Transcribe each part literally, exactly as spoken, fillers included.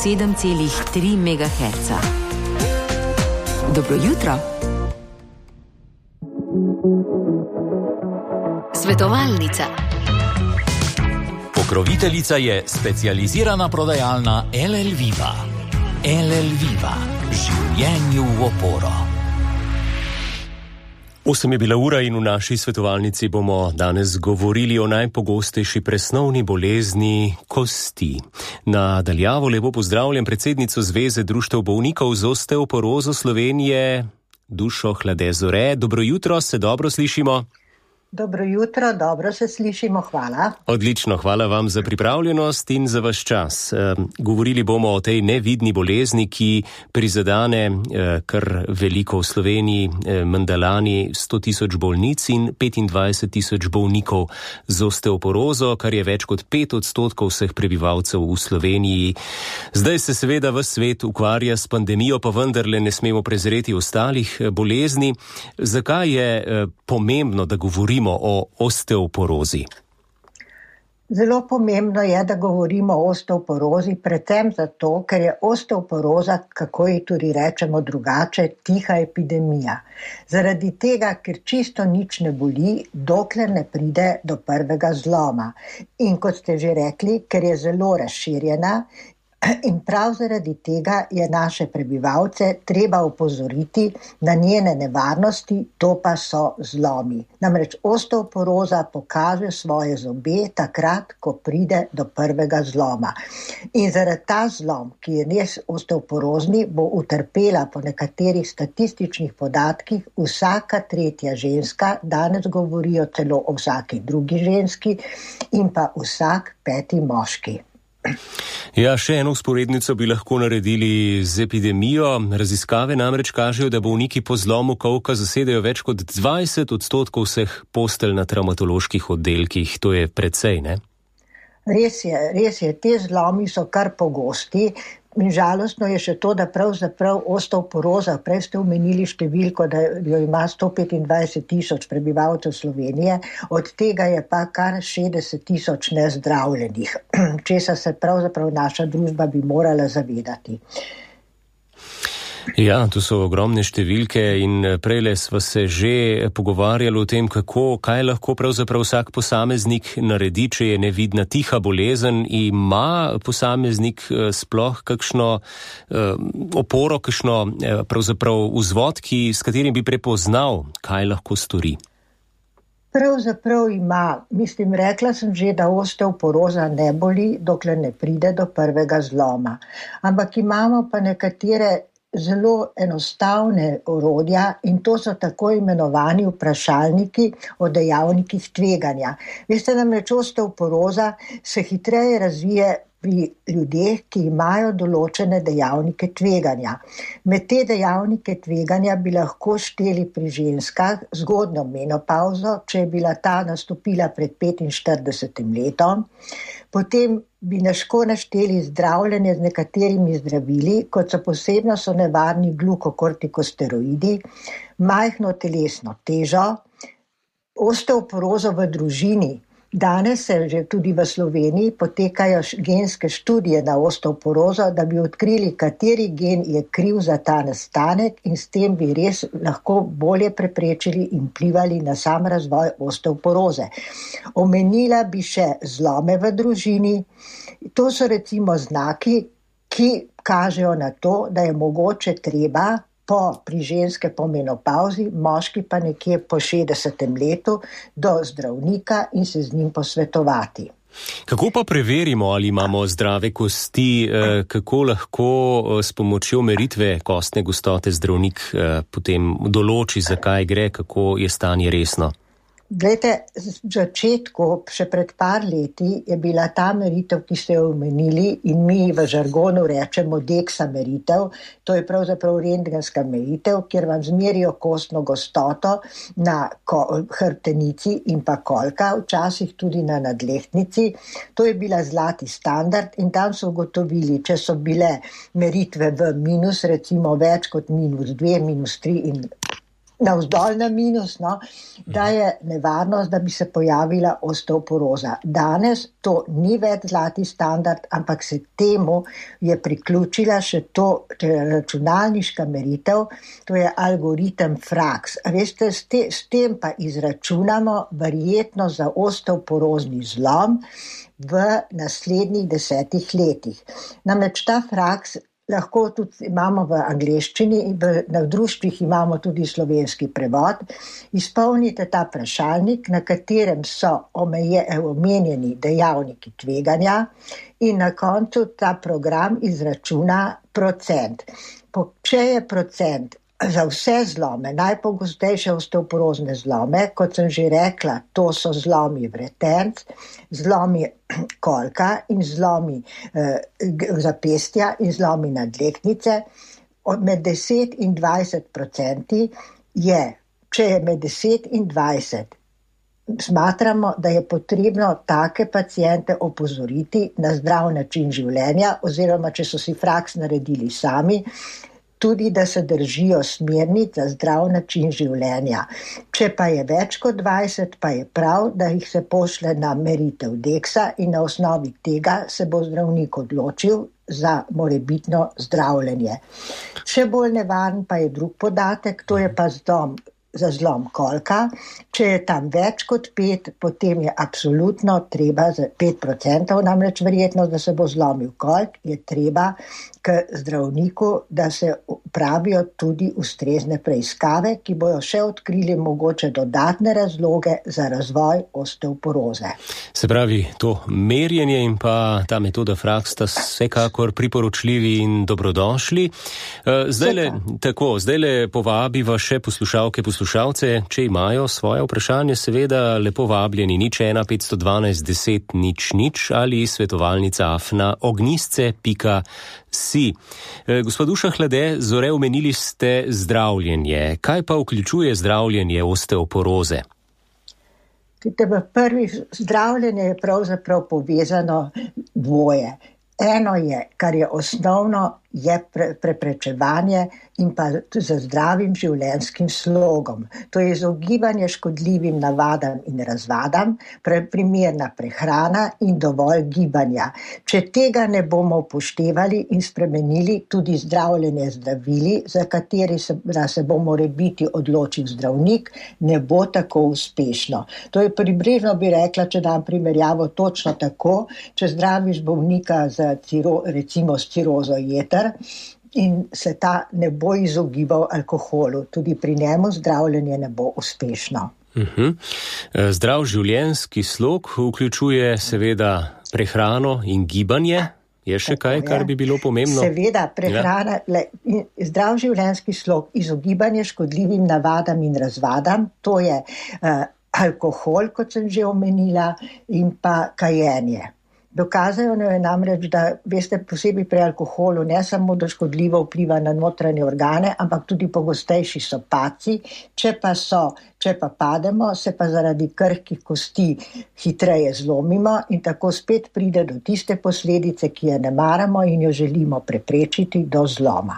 sedem celih tri megaherca. Dobro jutro. Svetovalnica. Pokroviteljica je specializirana prodajalna L L Viva. L L Viva. Življenju v oporo. Osem je bila ura in v naši svetovalnici bomo danes govorili o najpogostejši presnovni bolezni kosti. Na daljavo lepo pozdravljam predsednico Zveze društev bolnikov z osteoporozo Slovenije, Dušo Hlade-Zore. Dobro jutro, se dobro slišimo? Dobro jutro, dobro se slišimo, hvala. Odlično, hvala vam za pripravljenost in za vaš čas. E, govorili bomo o tej nevidni bolezni, ki prizadane e, kar veliko v Sloveniji, e, menda lani sto tisoč bolnic in petindvajset tisoč bolnikov z osteoporozo, kar je več kot pet odstotkov vseh prebivalcev v Sloveniji. Zdaj se seveda ves svet ukvarja s pandemijo, pa vendarle ne smemo prezreti ostalih bolezni. Zakaj je e, pomembno, da govorimo o osteoporozi? Zelo pomembno je, da govorimo o osteoporozi, predvsem zato, ker je osteoporoza, kako ji tudi rečemo drugače, tiha epidemija. Zaradi tega, ker čisto nič ne boli, dokler ne pride do prvega zloma. In kot ste že rekli, ker je zelo razširjena, in prav zaradi tega je naše prebivalce treba opozoriti na njene nevarnosti, to pa so zlomi. Namreč osteoporoza pokaže svoje zobe takrat, ko pride do prvega zloma. In zaradi ta zlom, ki je res osteoporozni, bo utrpela po nekaterih statističnih podatkih vsaka tretja ženska, danes govorijo celo o vsaki drugi ženski in pa vsak peti moški. Ja, še eno usporednico bi lahko naredili z epidemijo. Raziskave namreč kažejo, da bolniki po zlomu kolka zasedajo več kot dvajset odstotkov vseh postelj na travmatoloških oddelkih. To je precej, ne? Res je, res je. Te zlomi so kar pogosti. In žalostno je še to, da pravzaprav osteoporoza, prej ste omenili številko, da jo ima sto petindvajset tisoč prebivalcev Slovenije, od tega je pa kar šestdeset tisoč nezdravljenih, česa se pravzaprav naša družba bi morala zavedati. Ja, to so ogromne številke in prejle sva se že pogovarjali o tem, kako, kaj lahko pravzaprav vsak posameznik naredi, če je nevidna tiha bolezen. Ima posameznik sploh kakšno uh, oporo, kakšno uh, pravzaprav vzvod, ki, s katerim bi prepoznal, kaj lahko stori? Pravzaprav ima, mislim, rekla sem že, da osteoporoza ne boli, dokler ne pride do prvega zloma. Ampak imamo pa nekatere zelo enostavne orodja in to so tako imenovani vprašalniki o dejavnikih tveganja. Veste, namreč osteoporoza se hitreje razvije pri ljudeh, ki imajo določene dejavnike tveganja. Med te dejavnike tveganja bi lahko šteli pri ženskah zgodnjo menopavzo, če je bila ta nastopila pred petinštiridesetim letom. Potem bi lahko našteli zdravljenje z nekaterimi zdravili, kot so posebno so nevarni glukokortikosteroidi, majhno telesno težo, osteoporozo v družini. Danes se že tudi v Sloveniji potekajo genske študije na osteoporozo, da bi odkrili, kateri gen je kriv za ta nastanek in s tem bi res lahko bolje preprečili in vplivali na sam razvoj osteoporoze. Omenila bi še zlome v družini. To so recimo znaki, ki kažejo na to, da je mogoče treba po, pri ženske po menopauzi, moški pa nekje po šestdesetem letu do zdravnika in se z njim posvetovati. Kako pa preverimo, ali imamo zdrave kosti, kako lahko s pomočjo meritve kostne gostote zdravnik potem določi, zakaj gre, kako je stanje resno? Glejte, v začetku, še pred par leti, je bila ta meritev, ki ste jo omenili in mi v žargonu rečemo DEXA meritev, to je pravzaprav rentgenska meritev, kjer vam zmerijo kostno gostoto na hrbtenici in pa kolka, včasih tudi na nadlehtnici. To je bila zlati standard in tam so ugotovili, če so bile meritve v minus, recimo več kot minus dve, minus tri in navzdol na minus, no, da je nevarnost, da bi se pojavila osteoporoza. Danes to ni več zlati standard, ampak se temu je priključila še to računalniška meritev, to je algoritem Frax. A veste, s, te, s tem pa izračunamo verjetno za osteoporozni zlom v naslednjih desetih letih. Namreč ta Frax lahko tudi imamo v angleščini in v, na društvih imamo tudi slovenski prevod. Izpolnite ta vprašalnik, na katerem so omeje, omenjeni dejavniki tveganja in na koncu ta program izračuna procent. Po, če je procent za vse zlome, najpogostejše osteoporozne zlome, kot sem že rekla, to so zlomi vretenc, zlomi kolka in zlomi eh, zapestja in zlomi nadleknice, od med deset in dvajset procenti je, če je med deset in dvajset, smatramo, da je potrebno take paciente opozoriti na zdrav način življenja, oziroma če so si Frax naredili sami, tudi da se držijo smernic za zdrav način življenja. Če pa je več kot dvajset, pa je prav, da jih se pošle na meritev Dexa in na osnovi tega se bo zdravnik odločil za morebitno zdravljenje. Še bolj nevaren pa je drug podatek, to je pa zdom, za zlom kolka. Če je tam več kot pet, potem je absolutno treba za pet procentov, namreč verjetnost, da se bo zlomil kolk, je treba k zdravniku, da se pravijo tudi ustrezne preiskave, ki bojo še odkrili mogoče dodatne razloge za razvoj osteoporoze. Se pravi, to merjenje in pa ta metoda Frax sta vsekakor priporočljivi in dobrodošli. Zdajle, tako, zdajle povabiva še poslušalke, poslušalce, če imajo svoje vprašanje, seveda lepo vabljeni nič ena petsto dvanajst deset nič nič ali svetovalnica afna ognjisce pika si. Gospod Duša Hlade, zore omenili ste zdravljenje. Kaj pa vključuje zdravljenje osteoporoze? V prvi zdravljenje je pravzaprav povezano dvoje. Eno je, kar je osnovno, je pre, preprečevanje in pa za zdravim življenjskim slogom. To je izogibanje škodljivim navadam in razvadam, pre, primerna prehrana in dovolj gibanja. Če tega ne bomo upoštevali in spremenili, tudi zdravljenje zdravili, za kateri se, se bo morebiti odločil zdravnik, ne bo tako uspešno. To je približno, bi rekla, če dam primerjavo, točno tako, če zdraviš bolnika z ciro, recimo s cirozo jeter, in se ta ne bo izogibal alkoholu. Tudi pri njemu zdravljenje ne bo uspešno. Uh-huh. Zdrav življenjski slog vključuje seveda prehrano in gibanje. Je še kaj, kar bi bilo pomembno? Seveda, prehrana, ja. le, zdrav življenjski slog, izogibanje škodljivim navadam in razvadam, to je uh, alkohol, kot sem že omenila, in pa kajenje. Dokazajo je namreč, da veste, posebej pri alkoholu ne samo da škodljivo vpliva na notranje organe, ampak tudi pogostejši so padci. Če pa so, če pa pademo, se pa zaradi krhkih kosti hitreje zlomimo in tako spet pride do tiste posledice, ki je ne maramo in jo želimo preprečiti, do zloma.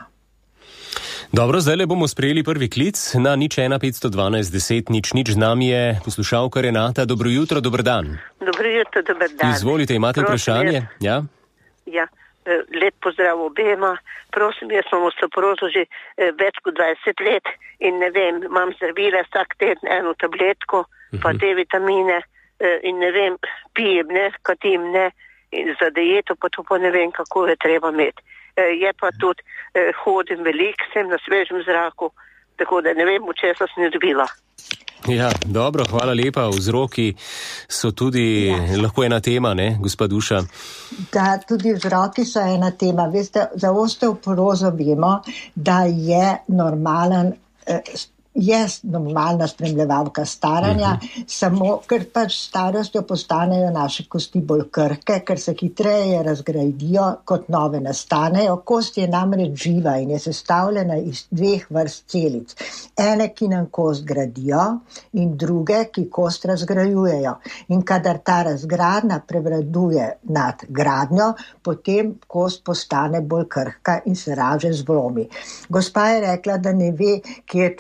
Dobro, zdaj le bomo sprejeli prvi klic na nič ena petsto dvanajst deset nič nič. Z nami je poslušalka Renata. Dobro jutro, dober dan. Dobro jutro, dober dan. Izvolite, imate Prosim, vprašanje? Jaz, ja? ja, lep pozdrav obema. Prosim, jaz sem osteoporozo že eh, več kot dvajset let in ne vem, imam zdravila vsak teden eno tabletko, uh-huh. pa te vitamine eh, in ne vem, pijem, ne, katim, ne, in za dieto pa to pa ne vem, kako je treba imeti. Je pa tudi, eh, hodim velik, sem na svežem zraku, tako da ne vem, v česa sem dobila. Ja, dobro, hvala lepa. Vzroki so tudi ja. lahko ena tema, ne, gospa Duša? Da, tudi vzroki so ena tema. Veste, za osteoporozo vemo, da je normalen eh, je normalna spremljevalka staranja, uh-huh. samo ker pač starostjo postanejo naše kosti bolj krhke, ker se hitreje razgradijo, kot nove nastanejo. Kost je namreč živa in je sestavljena iz dveh vrst celic. Ene, ki nam kost gradijo in druge, ki kost razgrajujejo. In kadar ta razgradnja prevladuje nad gradnjo, potem kost postane bolj krhka in se raže zlomi. Gospa je rekla, da ne ve, kje je to dobila.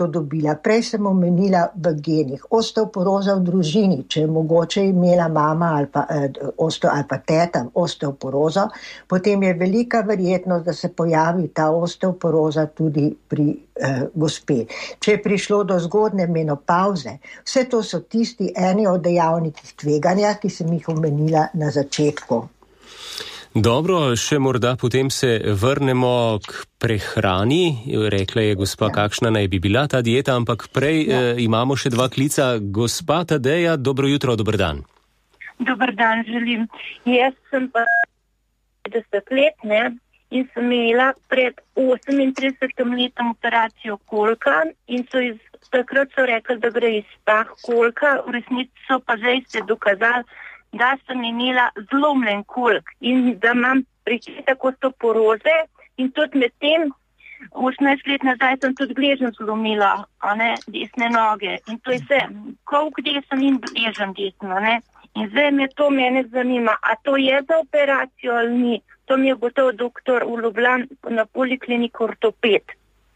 omenila? Prej sem omenila v genih. Osteoporoza v družini, če je mogoče imela mama ali pa, eh, osteo, ali pa teta osteoporozo, potem je velika verjetnost, da se pojavi ta osteoporoza tudi pri eh, gospe. Če je prišlo do zgodne menopauze, vse to so tisti eni od dejavnikih tveganja, ki sem jih omenila na začetku. Dobro, še morda potem se vrnemo k prehrani. Rekla je gospa, ja. kakšna naj bi bila ta dieta, ampak prej ja. eh, imamo še dva klica. Gospa Tadeja, dobro jutro, dober dan. Dober dan želim. Jaz sem pa petdeset let, ne, in sem imela pred osemintridesetim letom operacijo kolka in so iz, takrat so rekli, da gre iz pah kolka, v resnici so pa zdaj se dokazali, da sem imela zlomljen kolk in da imam pričetek osteoporoze in tudi med tem osemnajst let nazaj sem tudi gležen zlomila, a ne, desne noge in to je vse, kolk desen in gležen desen, a ne. In zdaj me to mene zanima, a to je za operacijo ali ni? To mi je gotov doktor v Ljubljani na polikliniku ortoped.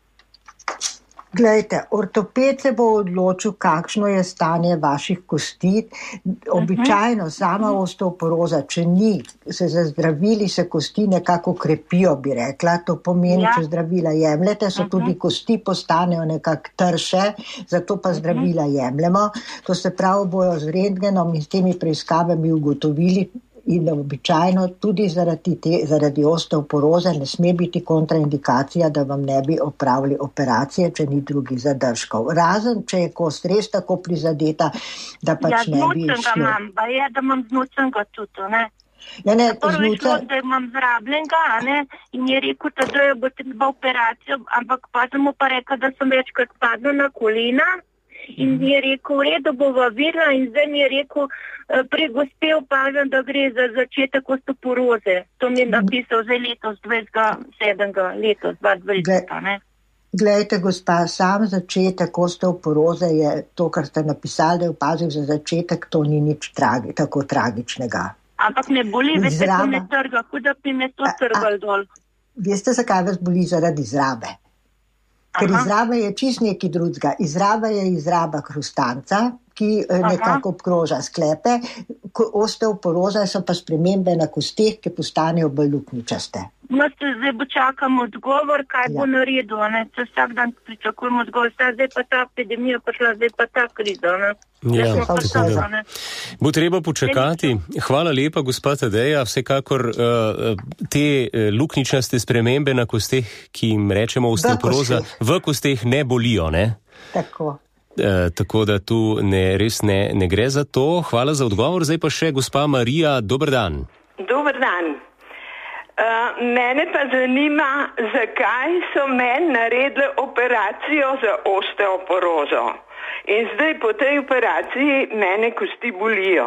Glejte, ortoped se bo odločil, kakšno je stanje vaših kosti. Običajno sama osteoporoza, če ni, se za zdravili se kosti nekako krepijo, bi rekla. To pomeni, ja. če zdravila jemljete, so tudi kosti postanejo nekako trše, zato pa zdravila jemljemo. To se pravi, bojo z rentgenom in s temi preiskavami ugotovili, in običajno tudi zaradi, te, zaradi osteoporoze ne sme biti kontraindikacija, da vam ne bi opravili operacije, če ni drugih zadržkov. Razen, če je kost res tako prizadeta, da pač ja, ne bi išlo. Ja, znučenga imam, pa je, da imam znučenga tudi, ne? Ja, ne, prvo je šlo, znučen... da imam zrabljenga, ne? In je rekel, da je bo treba operacijo, ampak pa sem mu pa rekel, da sem večkrat padla na kolena. In mi je rekel, v redu bova videla in zdaj mi je rekel, pri gospe opažam, da gre za začetek osteoporoze. To mi je napisal zdaj letos dvajsetega sedmega letos dva dvajset, ne? Glejte, gospa, sam začetek osteoporoze je to, kar ste napisali, da je opazil za začetek, to ni nič tragi, tako tragičnega. Ampak me boli, veste, ko me trga, kuda bi me to trgal dol. Veste, zakaj vas boli? Zaradi izrabe. Ker Aha. izraba je čist nekaj drugega. Izraba je izraba hrustanca, ki Aha. nekako obkroža sklepe. Osteoporoza so pa spremembe na kosteh, ki postanejo bolj luknjičaste. No, zdaj bo čakam odgovor, kaj ja. bo naredil, ne? Se vsak dan pričakujem odgovor, zdaj pa ta epidemija prišla, zdaj pa ta kriza, ne? Ja, tako da. Bo treba počakati. Hvala lepa, gospa Tadeja. Vsekakor uh, te uh, luknjičaste spremembe na kosteh, ki jim rečemo osteoporoza, v kosteh ne bolijo, ne? Tako. Uh, tako da tu ne, res ne, ne gre za to. Hvala za odgovor. Zdaj pa še gospa Marija. Dober dan. Dober dan. Uh, mene pa zanima, zakaj so meni naredili operacijo za osteoporozo. In zdaj po tej operaciji mene kosti bolijo.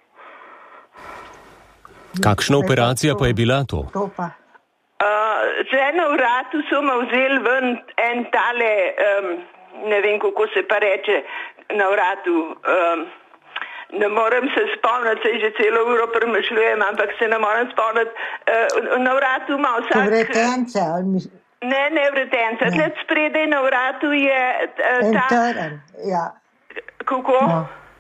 Kakšna operacija pa je bila to? Uh, že na vratu so me vzeli ven en tale, um, ne vem kako se pa reče, na vratu. Um, ne morem se spomniti, se že celo uro premišljujem, ampak se ne morem spomniti. Uh, na vratu ima vsak... Vretence, ali mi... Ne, ne vretence. Tled spredaj na vratu je uh, ta... Enteren, ja. Kako? No.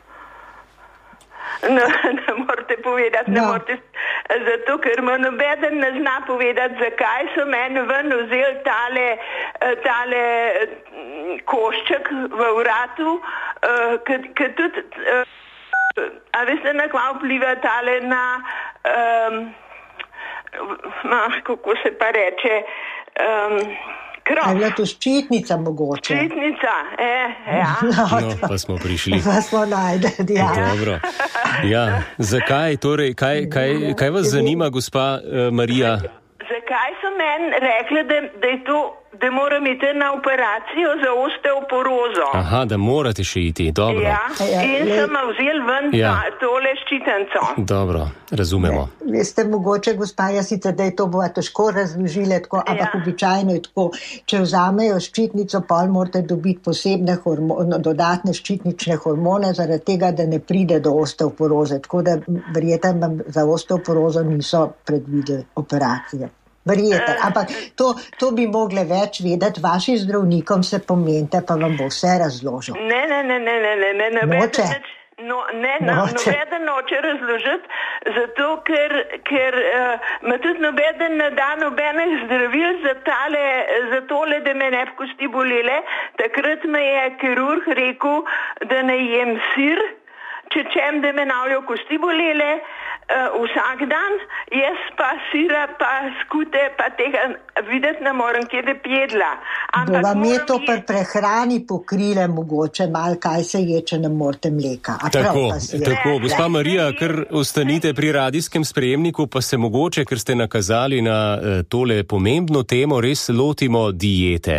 No, ne morate povedati, no. ne morate... Zato, ker me nobeden ne zna povedati, zakaj so meni ven vzeli tale, tale košček v vratu, uh, ker tudi... Uh, a veste, na kva vpliva tale na, um, na, kako se pa reče, um, krov. Je bila to ščitnica mogoče? Ščitnica, eh, ja. No, pa smo prišli. Pa smo najdeli, ja. Dobro. Ja, zakaj, torej, kaj, kaj, kaj vas zanima, gospa uh, Marija? Zakaj so meni rekli, da, da je to... da moram iti na operacijo za osteoporozo. Aha, da morate še iti, dobro. Ja, in sem vzeli ven ja. tole ščitenco. Dobro, razumemo. Ne, veste, mogoče, gospa, jaz sicer, da je to bova težko razložili, tako, ampak ja. običajno je tako, če vzamejo ščitnico, pol morate dobiti posebne hormone, dodatne ščitnične hormone, zaradi tega, da ne pride do osteoporoze. Tako da verjetno za osteoporozo niso predvideli operacije. Verjetno, ampak to, to bi mogle več vedeti, vaši zdravnikom se pomenite, pa vam bo vse razložil. Ne, ne, ne, ne, ne, ne, ne, ne, Noče. No, ne, no, nobeden noče razložiti, zato ker, ker uh, me tudi nobeden ne da nobenih zdravil za, tale, za tole, da me ne v kosti bolele. Takrat me je kirurg rekel, da ne jem sir, če čem, da me navljajo kosti bolele uh, vsak dan, jaz pa sira, pa skute, pa tega videti ne morem, kje da pjedla. Bo vam je to pri prehrani pokrile mogoče mal, kaj se je, če ne morete mleka. A tako, prav, tako. Gospa Marija, kar ostanite pri radijskem sprejemniku, pa se mogoče, ker ste nakazali na uh, tole pomembno temo, res lotimo diete.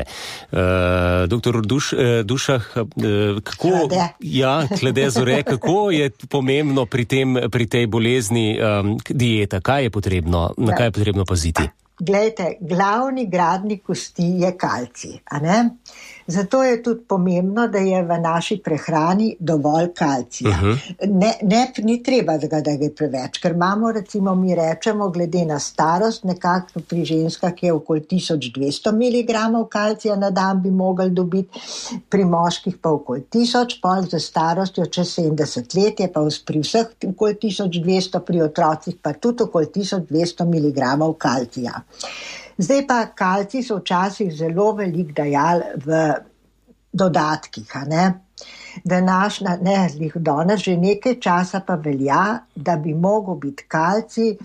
Uh, doktor Duš, uh, Dušah, uh, kako, Klede. ja, Klede Zore, kako je pomembno pri, tem, pri tej bolezni um, dieta? Kaj je potrebno, na kaj je potrebno paziti? Glejte, glavni gradni kosti je kalcij, a ne? Zato je tudi pomembno, da je v naši prehrani dovolj kalcija. Uh-huh. Ne, ne, ni treba, da ga, da ga je preveč, ker imamo, recimo, mi rečemo, glede na starost, nekako pri ženskah je okoli tisoč dvesto miligramov kalcija na dan bi mogli dobiti, pri moških pa okoli tisoč, pol za starostjo čez sedemdeset let je pa pri vseh okoli tisoč dvesto, pri otrocih pa tudi okoli tisoč dvesto miligramov kalcija. Zdaj pa kalcij so včasih zelo velik dajal v dodatkih, a ne? Današnja, ne, danes že nekaj časa pa velja, da bi mogel biti kalcij,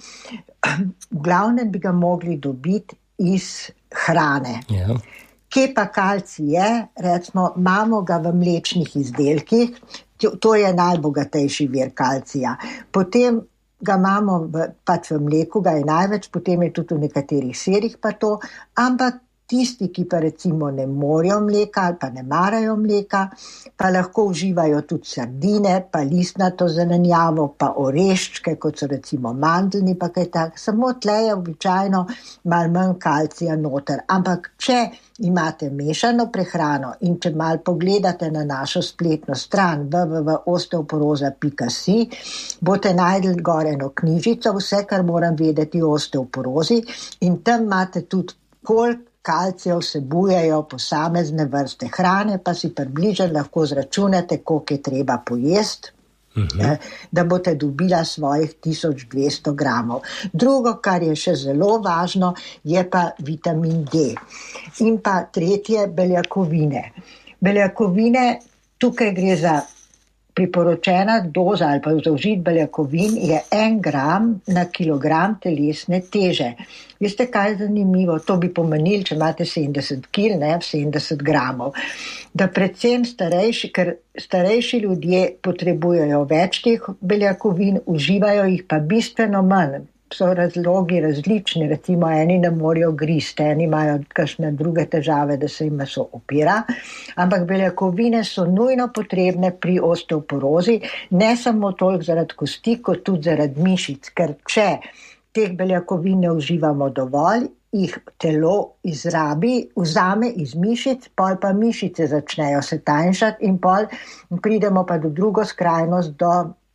v glavnem bi ga mogli dobiti iz hrane. Yeah. Kje pa kalcij je, recimo, imamo ga v mlečnih izdelkih, to je najbogatejši vir kalcija. Potem ga imamo v, pač v mleku, ga je največ, potem je tudi v nekaterih sirih pa to, ampak tisti, ki pa recimo ne morejo mleka ali pa ne marajo mleka, pa lahko uživajo tudi sardine, pa listnato zelenjavo, pa oreščke, kot so recimo mandeljni, pa kaj tak. Samo tle je običajno malo manj kalcija noter. Ampak če imate mešano prehrano in če malo pogledate na našo spletno stran w w w pika osteoporoza pika si, boste najdli gor eno knjižico, vse, kar moram vedeti o osteoporozi, in tam imate tudi koliko kalcija vsebujejo posamezne vrste hrane, pa si približno lahko zračunate, koliko je treba pojesti, uh-huh. da boste dobila svojih tisoč dvesto gramov. Drugo, kar je še zelo važno, je pa vitamin D. In pa tretje, beljakovine. Beljakovine, tukaj gre za priporočena doza ali pa zaužit beljakovin je en gram na kilogram telesne teže. Veste, kaj je zanimivo? To bi pomenili, če imate sedemdeset kil, ne, sedemdeset gramov. Da predvsem starejši, ker starejši ljudje potrebujejo več teh beljakovin, uživajo jih pa bistveno manj. So razlogi različni, recimo eni ne morejo grist, eni imajo kakšne druge težave, da se jim meso opira, ampak beljakovine so nujno potrebne pri osteoporozi, ne samo toliko zaradi kosti, kot tudi zaradi mišic, ker če teh beljakovin ne uživamo dovolj, jih telo izrabi, vzame iz mišic, pol pa mišice začnejo se tanjšati in pol pridemo pa do drugo skrajnost, do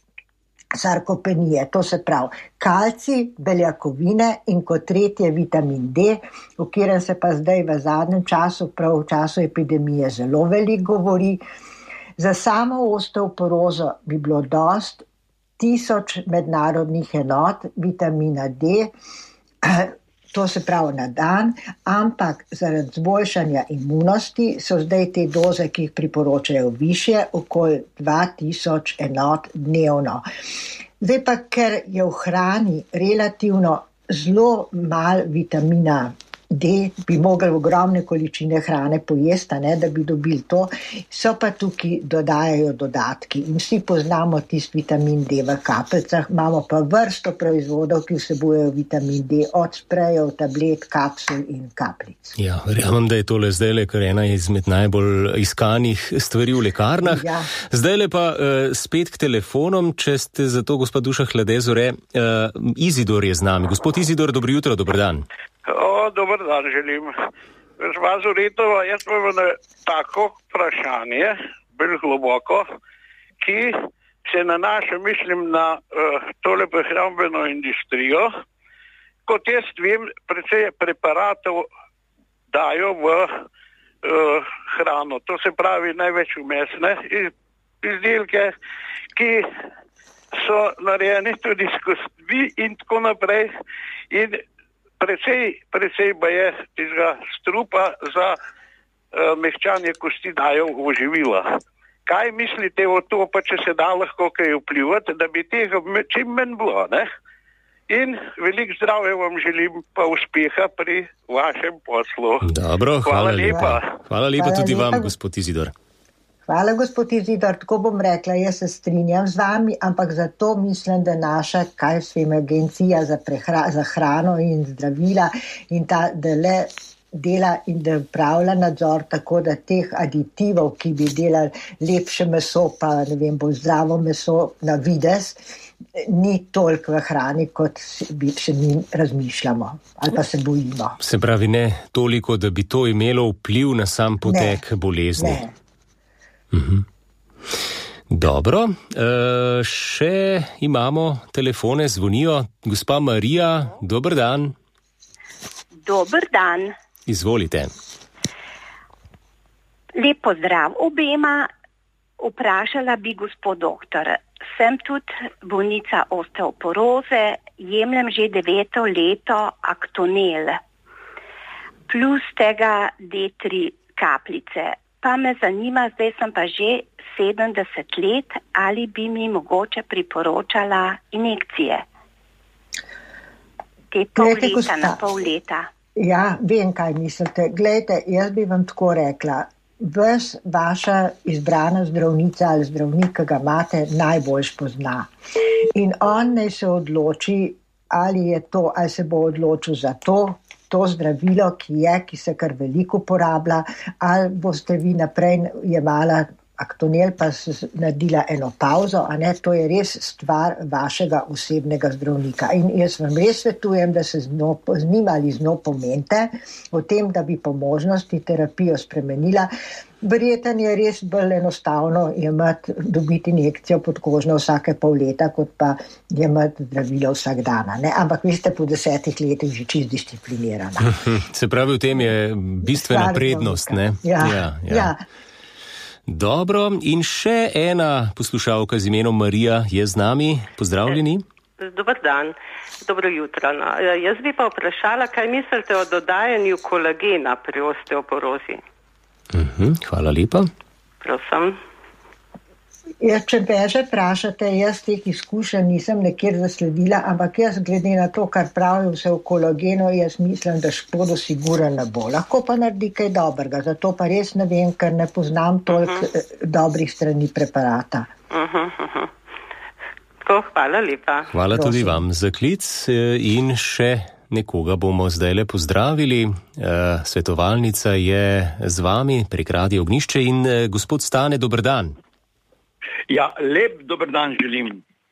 sarkopenije, to se pravi kalcij, beljakovine in kot tretje vitamin D, o katerem se pa zdaj v zadnjem času, prav v času epidemije, zelo veliko govori. Za samo osteoporozo bi bilo dost tisoč mednarodnih enot vitamina D, to se pravi na dan, ampak zaradi zboljšanja imunosti so zdaj te doze, ki jih priporočajo višje, okoli dva tisoč enot dnevno. Zdaj pa, ker je v hrani relativno zelo malo vitamina D, bi mogli ogromne količine hrane pojesti, ne, da bi dobili to, so pa tukaj dodajajo dodatki in vsi poznamo tisti vitamin D v kapljicah, imamo pa vrsto proizvodov, ki vsebujejo vitamin D, od sprejev, tablet, kapsul in kapljic. Ja, verjamem, da je tole zdajle kar ena izmed najbolj iskanih stvari v lekarnah. Ja. Zdajle pa uh, spet k telefonom, če ste za to gospod Duša Klede Zore. Uh, Izidor je z nami. Gospod Izidor, dobro jutro, dober dan. O, dober dan želim. Gospa Zoretova, jaz imam na tako vprašanje, bolj globoko, ki se nanaša, mislim, na uh, tole prehrambeno industrijo, kot jaz vem, precej preparatov dajo v uh, hrano. To se pravi največ vmesne izdelke, ki so narejeni tudi s kostmi in tako naprej. In precej, precej pa je tega strupa za uh, mehčanje kosti dajo v živila. Kaj mislite o to, pa če se da lahko kaj vplivati, da bi tega čim manj bilo, ne? In veliko zdravja vam želim, pa uspeha pri vašem poslu. Dobro, hvala, hvala lepa. lepa. Hvala lepa hvala tudi lepa. Vam, gospod Izidor. Hvala, gospod Izidor. Tako bom rekla, jaz se strinjam z vami, ampak zato mislim, da naša, kaj svem, agencija za, prehra, za hrano in zdravila in ta, da le dela in da upravlja nadzor tako, da teh aditivov, ki bi delali lepše meso, pa ne vem, bolj zdravo meso na vides, ni toliko v hrani, kot bi še mi razmišljamo ali pa se bojimo. Se pravi, ne toliko, da bi to imelo vpliv na sam potek ne, bolezni. Ne. Mhm. Dobro, e, še imamo telefone, zvonijo. Gospa Marija, dober dan. Dober dan. Izvolite. Lep pozdrav obema. Vprašala bi gospod doktor. Sem tudi bolnica osteoporoze, jemljem že deveto leto Aktonel, plus tega D tri kapljice. Pa me zanima, zdaj sem pa že sedemdeset let, ali bi mi mogoče priporočala injekcije. Te pol Glede, leta na pol leta. Ja, vem, kaj mislite. Glejte, jaz bi vam tako rekla, vas vaša izbrana zdravnica ali zdravnik, ki ga imate, najbolj pozna. In on naj se odloči, ali je to, ali se bo odločil za to, to zdravilo, ki je, ki se kar veliko uporablja, ali boste vi naprej jemala Aktonel pa naredila eno pauzo, a ne, to je res stvar vašega osebnega zdravnika. In jaz vam res svetujem, da se z njim ali z njo pomente o tem, da bi po možnosti terapijo spremenila. Verjetno je res bolj enostavno jemati, dobiti injekcijo podkožno vsake pol leta, kot pa jemati zdravilo vsak dan. Ne? Ampak vi ste po desetih letih že čist disciplinirana. Se pravi, v tem je bistvena Stvar prednost, ne? Ja, ja. ja. ja. Dobro, in še ena poslušalka z imenom Marija je z nami. Pozdravljeni. Dobar dan, dobro jutro. No, jaz bi pa vprašala, kaj mislite o dodajanju kolagena pri osteoporozi? Uh-huh, hvala lepa. Prosim. Ja, če me že vprašate, jaz teh izkušenj nisem nekjer zasledila, ampak jaz glede na to, kar pravijo vse o kolagenu, jaz mislim, da škodo sigurno ne bo. Lahko pa naredi kaj dobrega, zato pa res ne vem, ker ne poznam toliko uh-huh. dobrih strani preparata. Uh-huh, uh-huh. Tako, hvala lepa. Hvala Prosim. Tudi vam za klic in še nekoga bomo zdaj le pozdravili. Svetovalnica je z vami prek Radio Ognjišče in gospod Stane, dober dan. Ja, lep dober dan želim.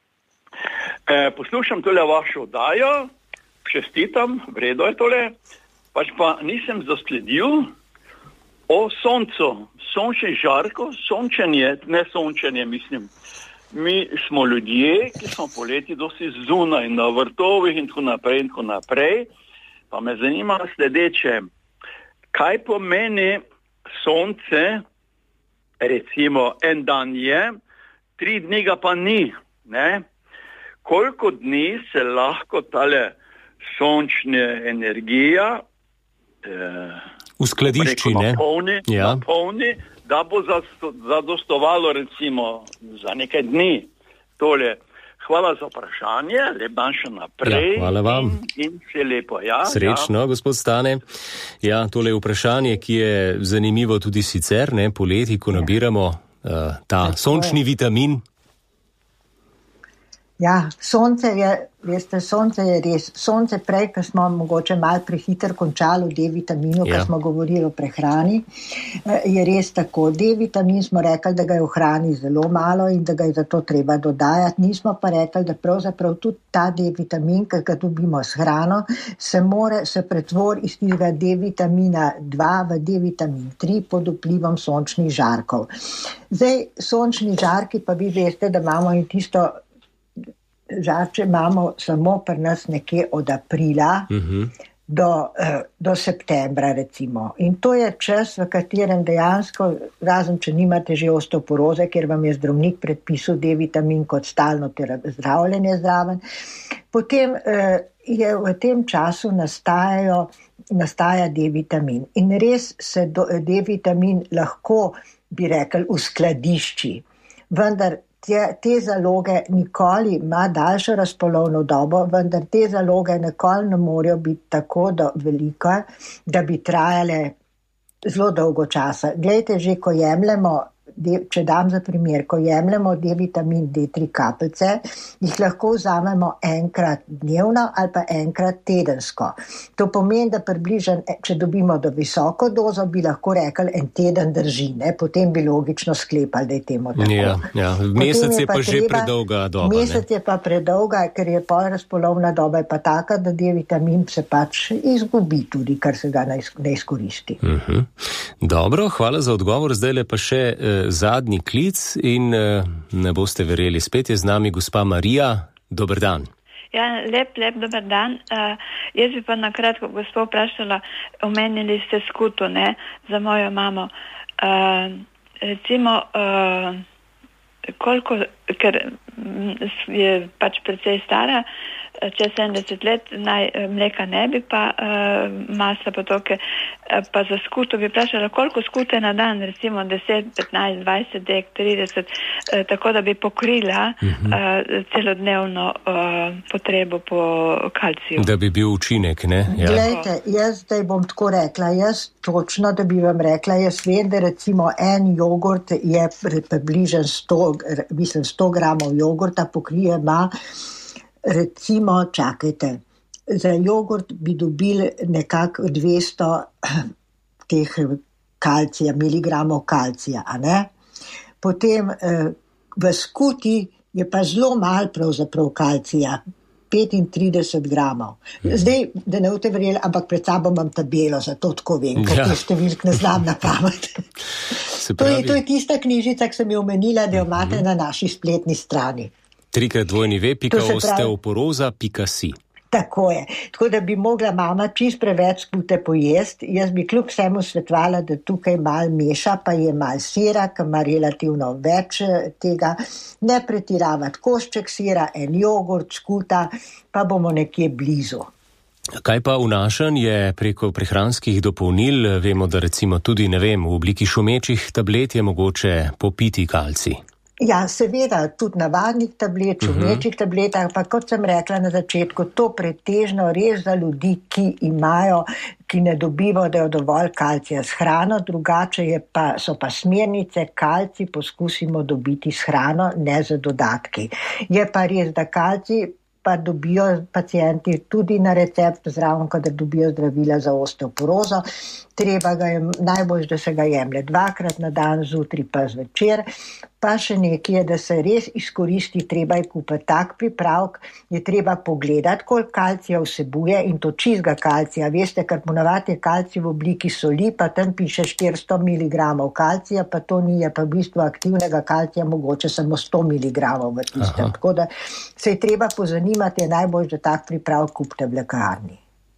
E, poslušam tole vašo oddajo, čestitam, vredo je tole, pač pa nisem zasledil o soncu, sončni žarko, sončenje, ne sončenje, mislim. Mi smo ljudje, ki smo poleti dosti zunaj na vrtovih in tako naprej in tako naprej, pa me zanima sledeče, kaj pomeni sonce, recimo en dan je, tri dni ga pa ni, ne? Koliko dni se lahko tale sončna energija eh, uskladišči, ne? Napolni, ja. napolni, da bo zadostovalo recimo za nekaj dni. Tole, hvala za vprašanje, lep dan še naprej. Ja, hvala vam. In, in vse lepo, ja. Srečno, ja. Gospod Stane. Ja, tole je vprašanje, ki je zanimivo tudi sicer, ne, poleti, ko nabiramo Uh, ta sončni vitamin. Ja, sonce je, veste, sonce je res, sonce prej, ko smo mogoče malo prehiter končali v D-vitaminu, ja. Ko smo govorili o prehrani, je res tako. D-vitamin smo rekli, da ga je v hrani zelo malo in da ga je zato treba dodajati. Nismo pa rekli, da pravzaprav tudi ta D-vitamin, ki ga dobimo s hrano, se more, se pretvori iz tega D-vitamina dva v D-vitamin tri pod vplivom sončnih žarkov. Zdaj, sončni žarki pa vi veste, da imamo in tisto žarče imamo samo pri nas nekje od aprila uh-huh. do, do septembra recimo. In to je čas, v katerem dejansko, razen če nimate že osteoporoze, ker vam je zdravnik predpisal D-vitamin kot stalno zdravljenje zraven, potem je v tem času nastajajo, nastaja D-vitamin. In res se D-vitamin lahko, bi rekel, uskladišči, vendar Te, te zaloge nikoli ima daljšo razpolovno dobo, vendar te zaloge nikoli ne morejo biti tako do, velike, da bi trajale zelo dolgo časa. Glejte, že ko jemljemo, če dam za primer, ko jemljemo D-vitamin D tri kapljice, jih lahko vzamemo enkrat dnevno ali pa enkrat tedensko. To pomeni, da približno, če dobimo do visoko dozo, bi lahko rekli, en teden drži, ne? Potem bi logično sklepali, da je temu tako. Ja, ja. Mesec je pa, je pa že treba, predolga doba. Mesec ne? je pa predolga, ker je pol razpolovna doba je pa taka, da D-vitamin se pač izgubi tudi, kar se ga ne izkoristi. Uh-huh. Dobro, hvala za odgovor. Zdaj le pa še eh, zadnji klic in eh, ne boste verjeli, spet je z nami gospa Marija. Dober dan. Ja, lep, lep, dober dan. Uh, jaz bi pa nakratko gospod vprašala, omenili ste skuto, ne, za mojo mamo. Uh, recimo, uh, koliko, ker je pač precej stara, čez sedemdeset let, naj mleka ne bi, pa uh, masla pa toke, uh, pa za skuto bi vprašala, koliko skute na dan, recimo deset, petnajst, dvajset dek, trideset, uh, tako da bi pokrila uh-huh. uh, celodnevno uh, potrebo po kalciju. Da bi bil učinek, ne? Ja. Glejte, jaz zdaj bom tako rekla, jaz točno, da bi vam rekla, jaz vem, da recimo en jogurt je približen sto, mislim, sto gramov jogurta pokrije ma. Recimo, čakajte, za jogurt bi dobili nekako dvesto teh kalcija, miligramov kalcija, a ne? Potem eh, v skuti je pa zelo malo pravzaprav kalcija, petintrideset gramov. Zdaj, da ne boste verjeli, ampak pred sabo imam tabelo, zato tako vem, ker ja. te številk ne znam na pamet. Pravi... To, je, to je tista knjižica, ki sem jo omenila, da jo imate mm-hmm. na naši spletni strani. Trikrat dvojni ve, pika osteoporoza, pika si. Tako je. Tako da bi mogla mama čist preveč skute pojesti. Jaz bi kljub vsemu svetovala, da tukaj mal meša, pa je mal sira, ki ima relativno več tega. Ne pretiravati košček sira, en jogurt, skuta, pa bomo nekje blizu. Kaj pa vnašanje preko prehranskih dopolnil? Vemo, da recimo tudi, ne vem, v obliki šumečih tablet je mogoče popiti kalcij. Ja, seveda, tudi navadnih tablet, šumečih tabletah, pa kot sem rekla na začetku, to pretežno res za ljudi, ki imajo, ki ne dobivajo dovolj kalcija s hrano, drugače je pa, so pa smernice, kalcij poskusimo dobiti s hrano, ne z dodatki. Je pa res, da kalcij pa dobijo pacienti tudi na recept zraven, kadar dobijo zdravila za osteoporozo. Treba ga je, najbolj, da se ga jemlje dvakrat na dan, zjutraj pa zvečer. Pa še nekaj je, da se res izkoristi, treba je kupiti tak pripravek, je treba pogledati, koliko kalcija vsebuje in to čistega kalcija. Veste, ker ponavadi je kalcij v obliki soli, pa tam piše štiristo miligramov kalcija, pa to ni, je pa v bistvu aktivnega kalcija mogoče samo sto miligramov v tistem. Aha. Tako da se je treba pozanimati, je najbolj, da tak pripravek kupite v lekarni.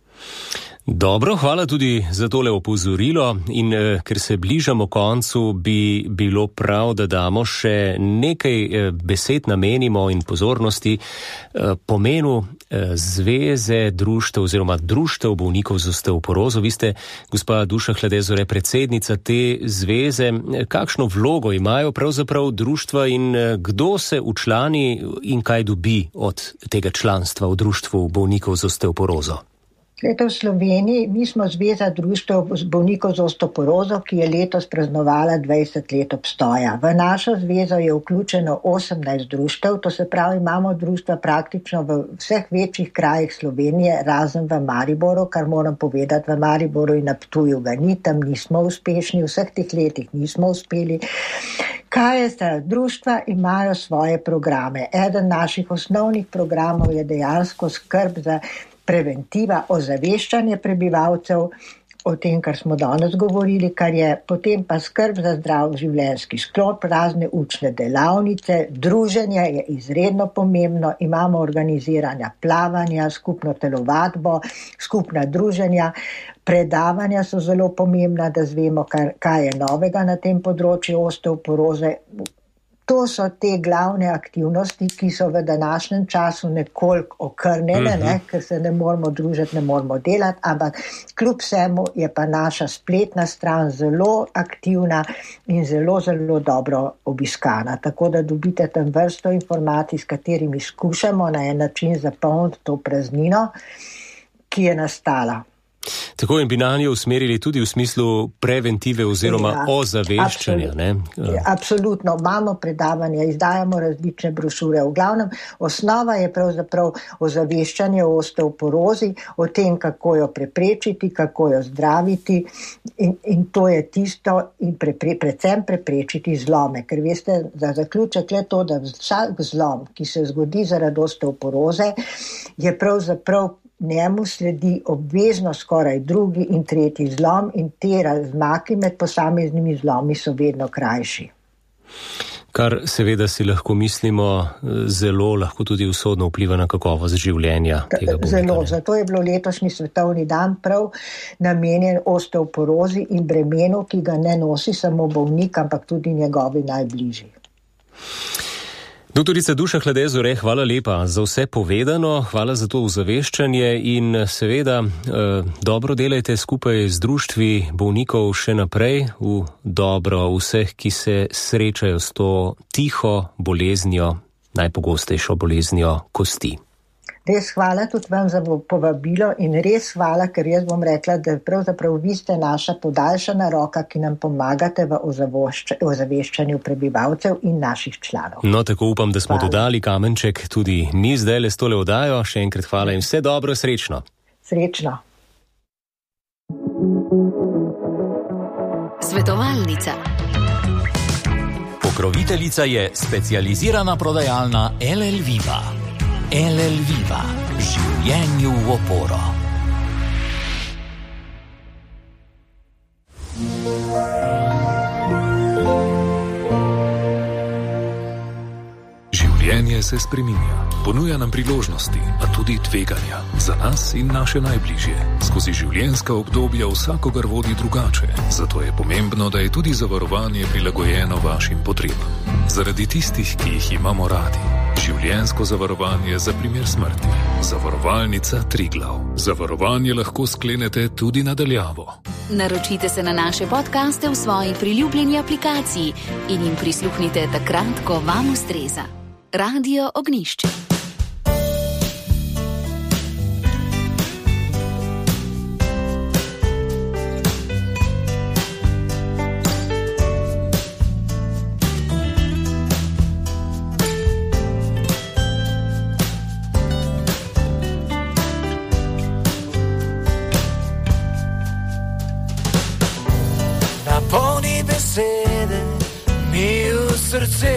Dobro, hvala tudi za tole opozorilo in eh, ker se bližamo koncu, bi bilo prav, da damo še nekaj eh, besed namenimo in pozornosti eh, pomenu eh, zveze društev oziroma društev bolnikov z osteoporozo. Vi ste, gospa Duša Hladezore, predsednica te zveze. Kakšno vlogo imajo pravzaprav društva in eh, kdo se včlani in kaj dobi od tega članstva v društvu bolnikov z osteoporozo? V Sloveniji mi smo Zveza društev bolnikov z osteoporozo, ki je letos praznovala dvajset let obstoja. V našo zvezo je vključeno osemnajst društev, to se pravi, imamo društva praktično v vseh večjih krajih Slovenije, razen v Mariboru, kar moram povedati, v Mariboru in na Ptuju ga ni, tam nismo uspešni, v vseh teh letih nismo uspeli. Kaj je zdaj? Društva imajo svoje programe. Eden naših osnovnih programov je dejansko skrb za preventiva, ozaveščanje prebivalcev, o tem, kar smo danes govorili, kar je potem pa skrb za zdrav življenjski sklop, razne učne delavnice, druženje je izredno pomembno, imamo organiziranja plavanja, skupno telovadbo, skupna druženja, predavanja so zelo pomembna, da zvemo, kar, kaj je novega na tem področju osteoporoze. To so te glavne aktivnosti, ki so v današnjem času nekoliko okrnjene, ne, ker se ne moramo družiti, ne moramo delati, ampak kljub vsemu je pa naša spletna stran zelo aktivna in zelo, zelo dobro obiskana. Tako da dobite tam vrsto informacij, s katerimi skušamo na en način zapolniti to praznino, ki je nastala. Tako in bi na njo usmerili tudi v smislu preventive oziroma ja, ozaveščanja. Absolut, ne? Ja, absolutno, imamo predavanja, izdajamo različne brošure. V glavnem, osnova je pravzaprav ozaveščanje o osteoporozi, o tem, kako jo preprečiti, kako jo zdraviti in, in to je tisto in prepre, predvsem preprečiti zlome. Ker veste, za zaključek le to, da vsak zlom, ki se zgodi zaradi osteoporoze, je pravzaprav njemu sledi obvezno skoraj drugi in tretji zlom in te razmaki med posameznimi zlomi so vedno krajši. Kar seveda si lahko mislimo, zelo lahko tudi usodno vpliva na kakovost življenja tega bolnika. Zelo, zato je bilo letošnji svetovni dan prav namenjen osteoporozi in bremenu, ki ga ne nosi samo bolnik, ampak tudi njegovi najbližji. Doktorica Duša Hlade-Zore, hvala lepa za vse povedano, hvala za to ozaveščanje in seveda eh, dobro delajte skupaj z društvi bolnikov še naprej v dobro vseh, ki se srečajo s to tiho boleznijo, najpogostejšo boleznijo kosti. Res hvala tudi vam za povabilo in res hvala, ker jaz bom rekla, da pravzaprav vi ste naša podaljšana roka, ki nam pomagate v ozaveščanju prebivalcev in naših članov. No, tako upam, da smo hvala. Dodali kamenček tudi mi zdaj le s tole oddajo. Še enkrat hvala in vse dobro, srečno. Srečno. Svetovalnica. Pokroviteljica je specializirana prodajalna L L Viva. L L Viva. Življenju v oporo. Življenje se spreminja, ponuja nam priložnosti, a tudi tveganja za nas in naše najbližje. Skozi življenjska obdobja vsakogar vodi drugače, zato je pomembno, da je tudi zavarovanje prilagojeno vašim potrebam. Zaradi tistih, ki jih imamo radi. Življenjsko zavarovanje za primer smrti. Zavarovalnica Triglav. Zavarovanje lahko sklenete tudi nadaljavo. Naročite se na naše podcaste v svoji priljubljeni aplikaciji in jim prisluhnite takrat, ko vam ustreza. Radio Ognjišče. Napolni besede mi v srce.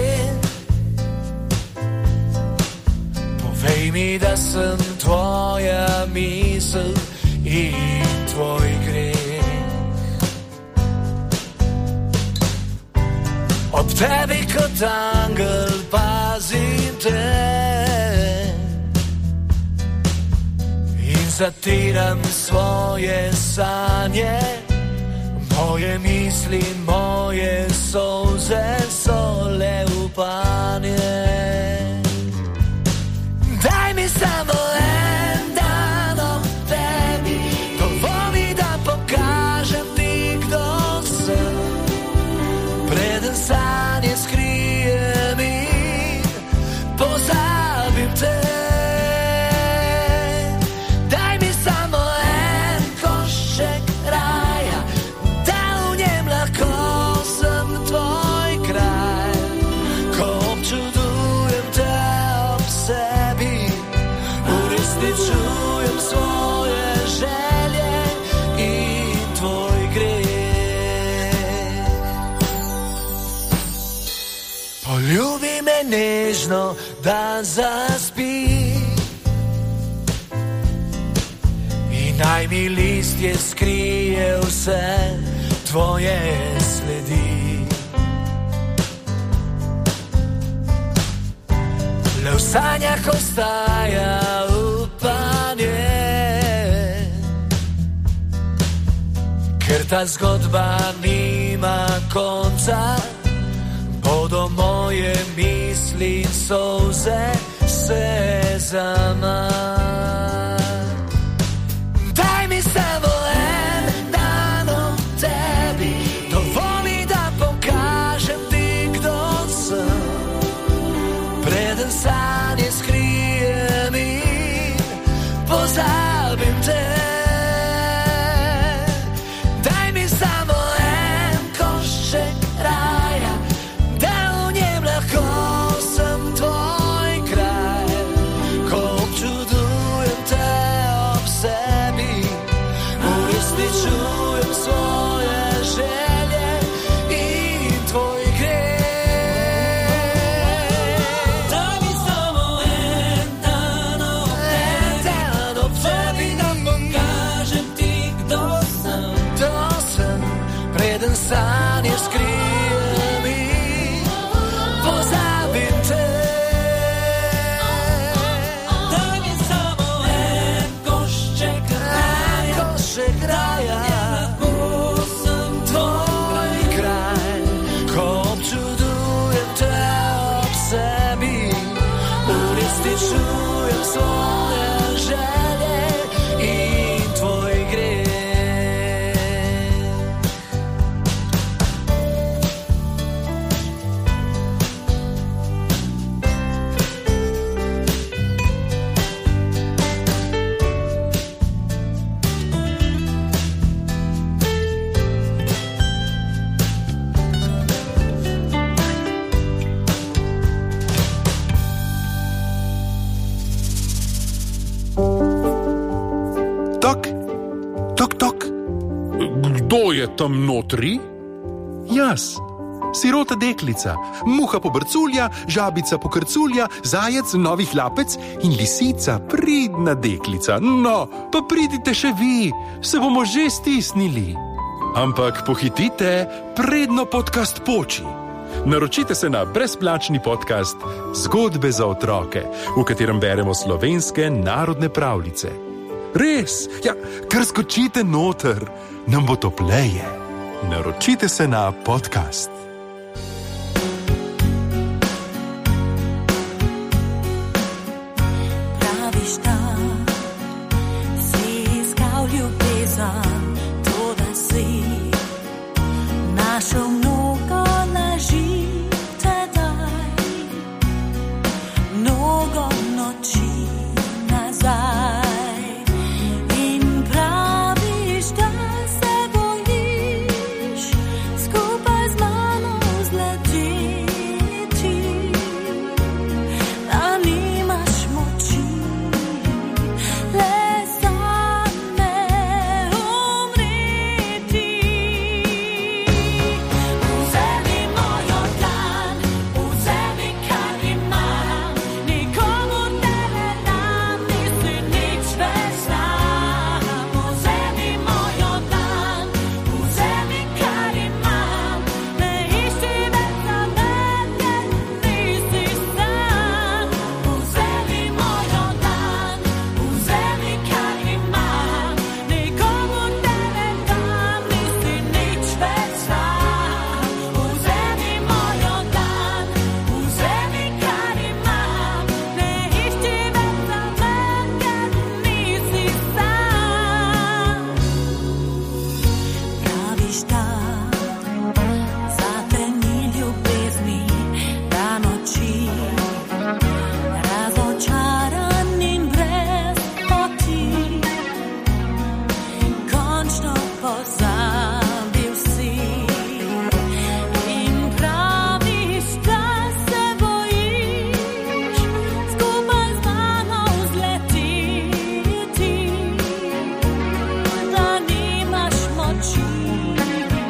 Povej mi, da sem tvoja misel in tvoj greh. Ob tebi kot angel pazim te in zatiram svoje sanje. Moje misli, moje solze so le upanje. Daj mi samo en dan ob tebi, dovolj mi, da pokažem ti, kdo sem. Preden sanje skrijem in pozabim te. Daj mi samo en košček raja, da v njem lahko sem tvoj kraj. Ko občudujem te ob sebi, uresničujem svoje želje in tvoj greh. Poljubi me nežno, da zaspi in Naj mi listje skrije vse tvoje sledi. Le v sanjah ostaja upanje, ker ta zgodba nima konca, bodo moje misli in solze se zaman. Daj mi samo en dan o tebi, dovoli, da pokažem ti, kdo sem. Preden sanje skrijem in pozabim te. Daj mi samo en košček raja, da v njem lahko sem tvoj kraj. Ko občudujem te ob sebi, uresničujem svoje želje in tvoj greh. Daj mi samo en dan ob tebi, da pokažem ti, kdo sem. Kdo sem, preden sanje skrijem in pozabim te. Daj mi samo en košček raja, košček raja, lahko sem tvoj kraj. Ko občudujem te ob sebi, uresničujem svoje želje in tvoj greh. Tok, tok, tok. Kdo je tam notri? Jaz, sirota deklica, muha pobrculja, žabica pokrculja, zajec novi hlapec in lisica, pridna deklica. No, pa pridite še vi, se bomo že stisnili. Ampak pohitite, predno podcast poči. Naročite se na brezplačni podcast Zgodbe za otroke, v katerem beremo slovenske narodne pravljice. Res, ja, kar skočite noter, nam bo topleje. Naročite se na podcast. Praviš, da si iskal ljubezen, toda si našel mnogo laži tedaj, mnogo noči nazaj. In praviš, da se bojiš skupaj z mano vzleteti, da nimaš moči le zame umreti. Vzemi mojo dlan, vzemi, kar imam, nikomu ne dam, nisi nič več sam. Vzemi mojo dlan, vzemi, kar imam, ne išči več za mene, nisi sam. Vzemi mojo dlan, vzemi, kar imam, nikomu ne dam, nisi nič več sam. Vzemi mojo dlan, vzemi, kar imam, ne išči več za mene, nisi sam. Praviš, da zate ni ljubezni, da noči razočaran in brez poti, končno pozabil si. In praviš, da se bojiš skupaj z mano vzleteti, da nimaš moči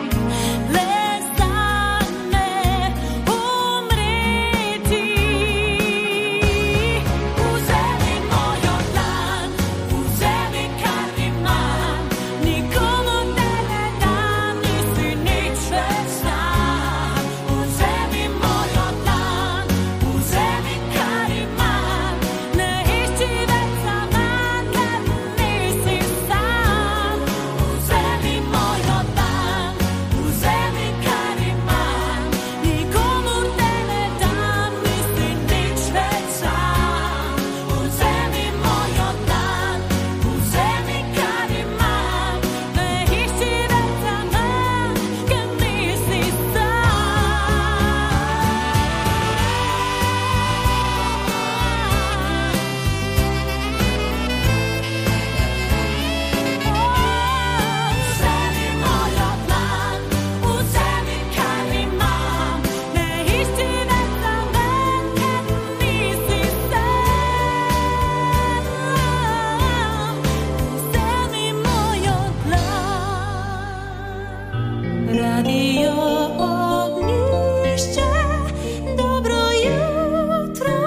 Radio Ognjišče, dobro jutro.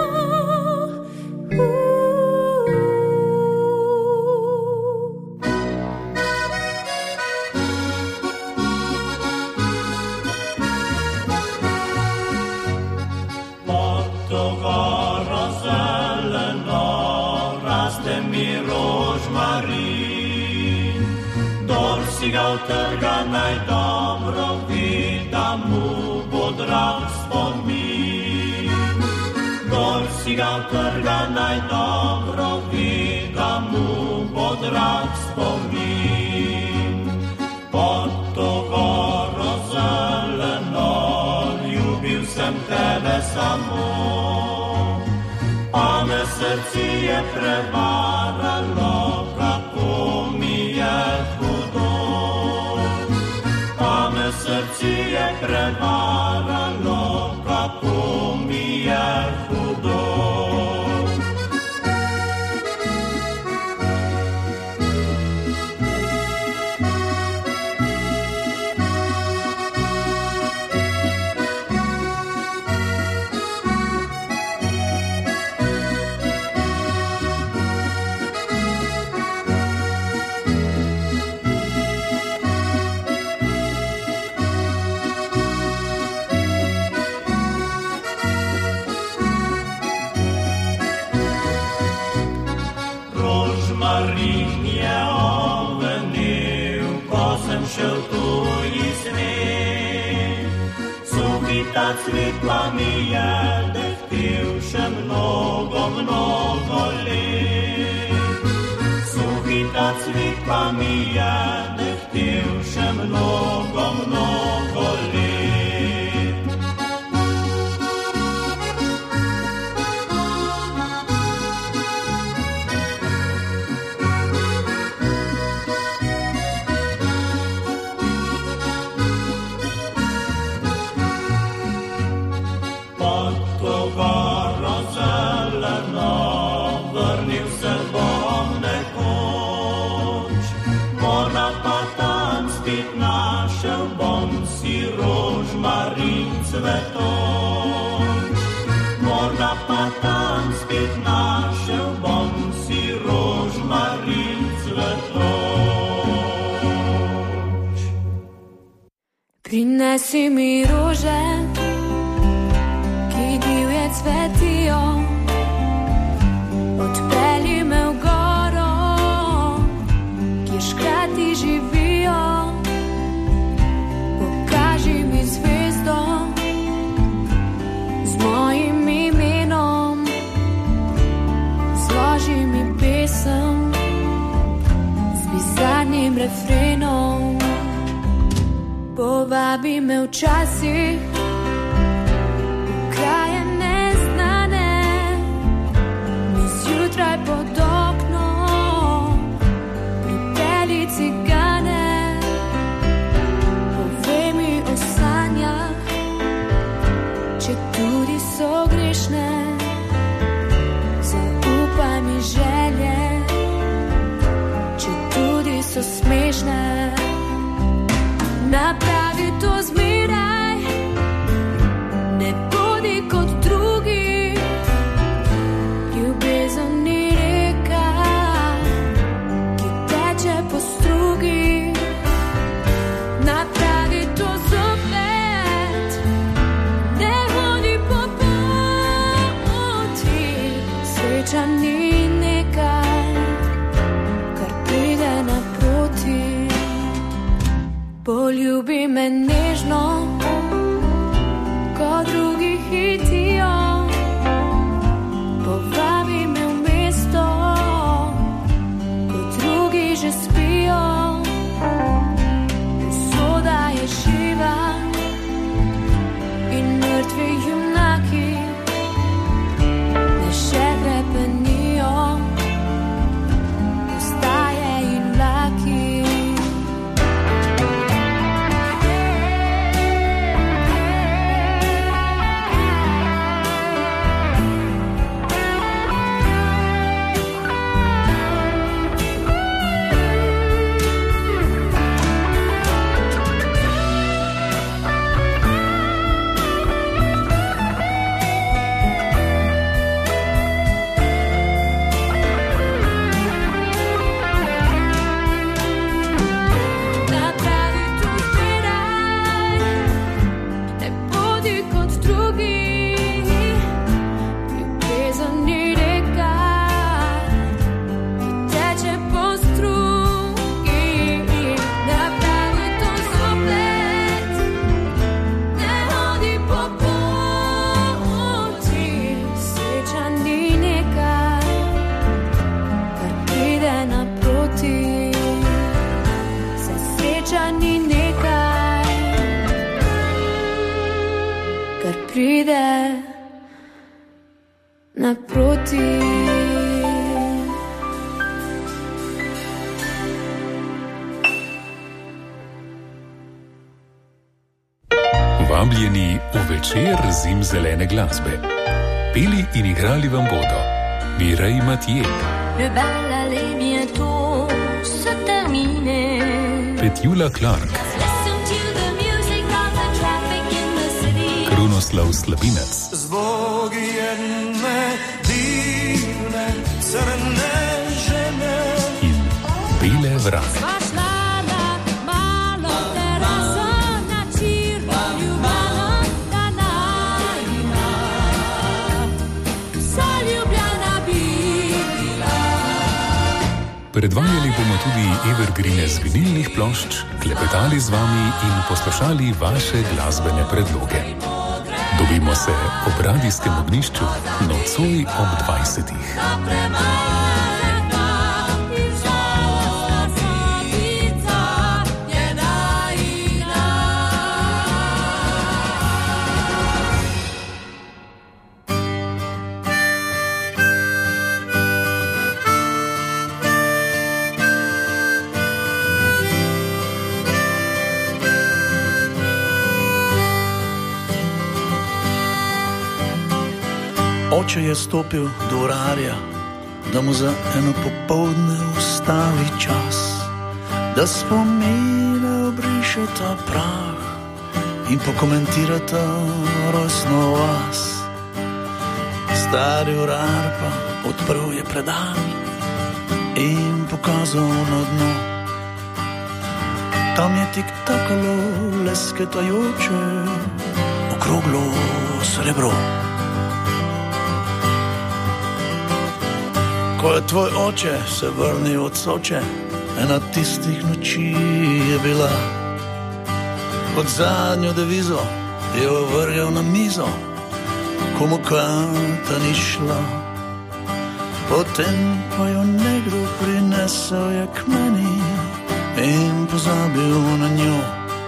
Pod to goro zeleno raste mi rožmarin. Dor si ga utrga naj dobro vida, mu bo drag spomin. Dor si ga utrga naj dobro vida, mu bo drag spomin. Pod to goro zeleno ljubil sem tebe samo, a me srce je prevaralo, kako mi je hudo. A me srce je prevaralo, kako mi je hudo. Rožmarin je ovenil, ko sem šel tuji svet. Suhi ta cvetla mi je dehtil še mnogo, mnogo let. Suhi ta cvetla mi je dehtil še mnogo, mnogo let. Pod to goro zeleno vrnil se bom nekoč. Morda pa tam spet našel bom si rožmarin cvetoč. Morda pa tam spet našel bom si rožmarin cvetoč. Prinesi mi rože, ki divje cvetijo, odpelji me v goro, kjer škrati živijo. Pokaži mi zvezdo z mojim imenom, zloži mi pesem z bizarnim refrenom. Povabi me včasih kraje neznane, mi zjutraj pod oknom pripelji cigane. Povej mi o sanjah, če tudi so grešne, zaupaj mi želje, če tudi so smešne. Napravi to zmeraj, ne bodi kot drugi. Ljubezen ni reka, ki teče po strugi. Napravi to zopet, ne hodi po poti. Sreča ni nekaj, kar pride naproti. Poljubi me nežno, ko drugi hitijo. Povabi me v mesto, ko drugi že spijo. Usoda je živa in mrtvi junaki ne še krepenijo. Ostaje in vlaki. pride naproti. Vabljeni v večer zimzelene glasbe. Peli in igrali vam bodo Mireille Mathieu, Le bal allait bientôt se terminer. Petula Clark, Listen to the music of the traffic in the city. Krunoslav Slabinec, Zbogi jedne divne crne žene in Bele vrane. Sva šla na malo teraso na Čirno, Ljubljano da najina. Zaljubljena bi bila. Predvajali bomo tudi evergrine z vinilnih plošč, klepetali z vami in poslušali vaše glasbene predloge. Dobimo se ob radijskem ognjišču nocoj ob dvajsetih. Oče je stopil do urarja, da mu za eno popoldne ustavi čas, da spomine obrišeta prah in pokomentirata rojstno vas. Stari urar pa odprl je predal in pokazal na dno. Tam je tik takolo lesketajoče okroglo srebro. Ko je tvoj oče se vrnil od Soče, ena tistih noči je bila. Kot zadnjo devizo je jo vrgel na mizo, komu karta ni šla. Potem pa jo nekdo prinesel je k meni in pozabil na njo.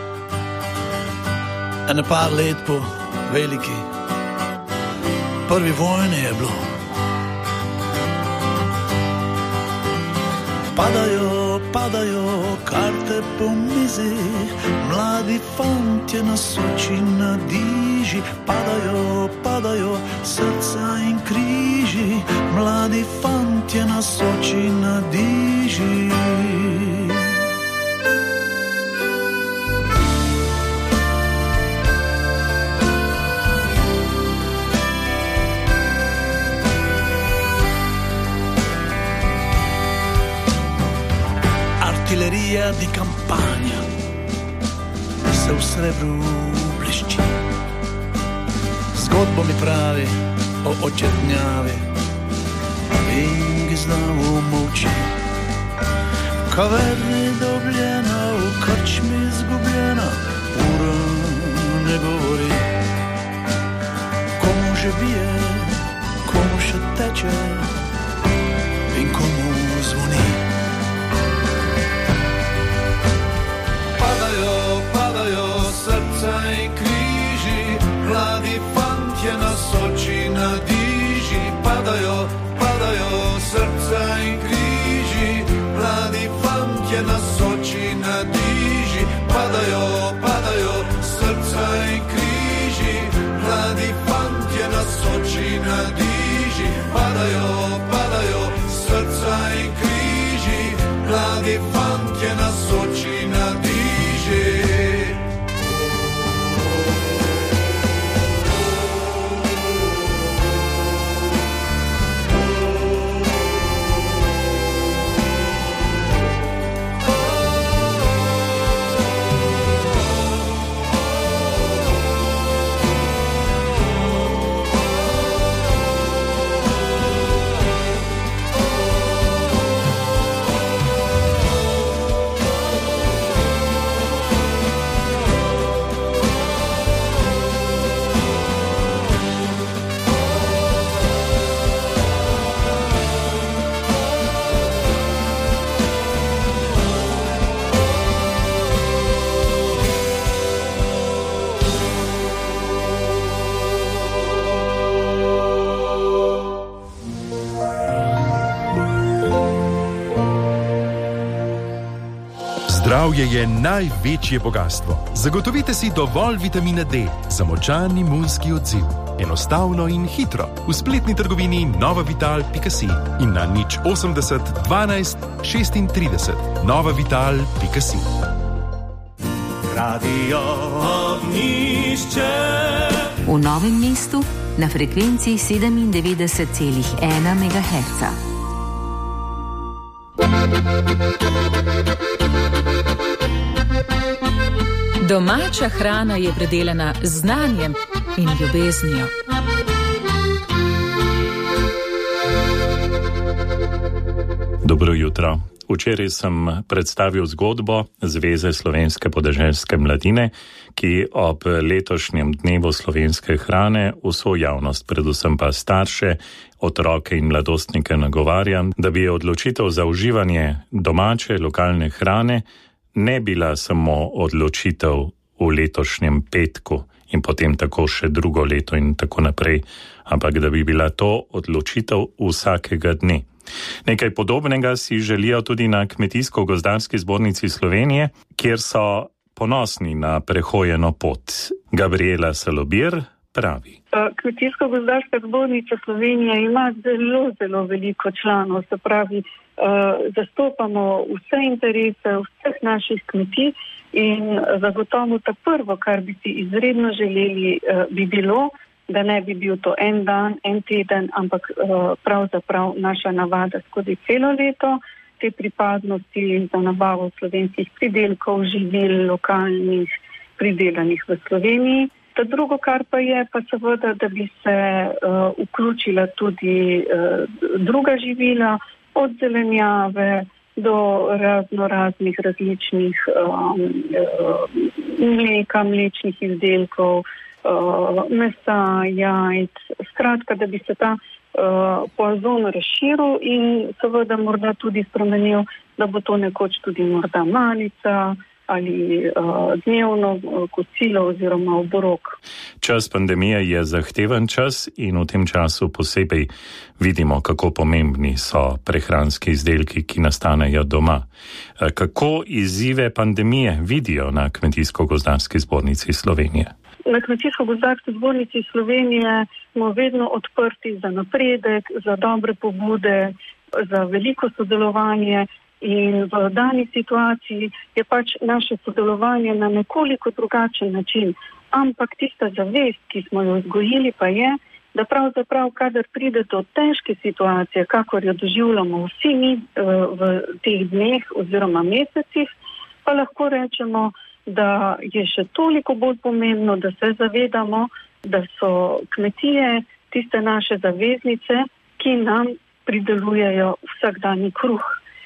Ene par let po veliki prvi vojni je bilo. Padajo, padajo karte po mizi, mladi fantje na Soči na diži. Padajo, padajo srca in križi, mladi fantje na Soči na diži. Artilerija di kampanja se v srebru blešči. Zgodbo mi pravi o očetnjavi in gizdavo molči. V kaverni dobljena, v krčmi izgubljena, ura ne govori. Komu že bije, komu še teče in komu zvoni. Padajo srca in križi, mladi fantje na Soči na diži. Padajo, padajo srca in križi, mladi fantje na Soči na diži. Padajo, padajo srca in križi, mladi fantje na Soči na diži. Padajo, padajo srca in križi, mladi fantje na Soči na diži. Zdravje je največje bogatstvo. Zagotovite si dovolj vitamina D za močan imunski odziv. Enostavno in hitro v spletni trgovini novavital pika si in na nič osemdeset dvanajst šestintrideset novavital pika si. Radio Ognjišče. V Novem mestu na frekvenci sedemindevetdeset celih ena megaherca. Domača hrana je predelana z znanjem in ljubeznijo. Dobro jutro. Včeraj sem predstavil zgodbo Zveze slovenske podeželske mladine, ki ob letošnjem dnevu slovenske hrane vso javnost, predvsem pa starše, otroke in mladostnike nagovarja, da bi odločitev za uživanje domače lokalne hrane ne bila samo odločitev v letošnjem petku in potem tako še drugo leto in tako naprej, ampak da bi bila to odločitev vsakega dne. Nekaj podobnega si želijo tudi na Kmetijsko-gozdarski zbornici Slovenije, kjer so ponosni na prehojeno pot. Gabriela Salobir pravi. Kmetijsko-gozdarska zbornica Slovenije ima zelo, zelo veliko članov, se pravi, zastopamo vse interese vseh naših kmetij in zagotovo ta prvo, kar bi si izredno želeli, bi bilo, da ne bi bil to en dan, en teden, ampak pravzaprav naša navada skozi celo leto, te pripadnosti za nabavo slovenskih pridelkov, živil, lokalnih, pridelanih v Sloveniji. Ta drugo, kar pa je, pa seveda, da bi se uh, vključila tudi uh, druga živila, od zelenjave do razno raznih različnih um, uh, mleka, mlečnih izdelkov, uh, mesa, jajc, skratka, da bi se ta uh, poazon razširil in seveda morda tudi spremenil, da bo to nekoč tudi morda malica ali uh, dnevno uh, kosilo oziroma obrok. Čas pandemije je zahteven čas in v tem času posebej vidimo, kako pomembni so prehranski izdelki, ki nastanejo doma. Kako izzive pandemije vidijo na Kmetijsko-gozdarski zbornici Slovenije? Na Kmetijsko-gozdarski zbornici Slovenije smo vedno odprti za napredek, za dobre pobude, za veliko sodelovanje. In v dani situaciji je pač naše sodelovanje na nekoliko drugačen način. Ampak tista zavest, ki smo jo vzgojili, pa je, da pravzaprav, kadar pride do težke situacije, kakor jo doživljamo vsi mi v teh dneh oziroma mesecih, pa lahko rečemo, da je še toliko bolj pomembno, da se zavedamo, da so kmetije tiste naše zaveznice, ki nam pridelujejo vsakdanji kruh.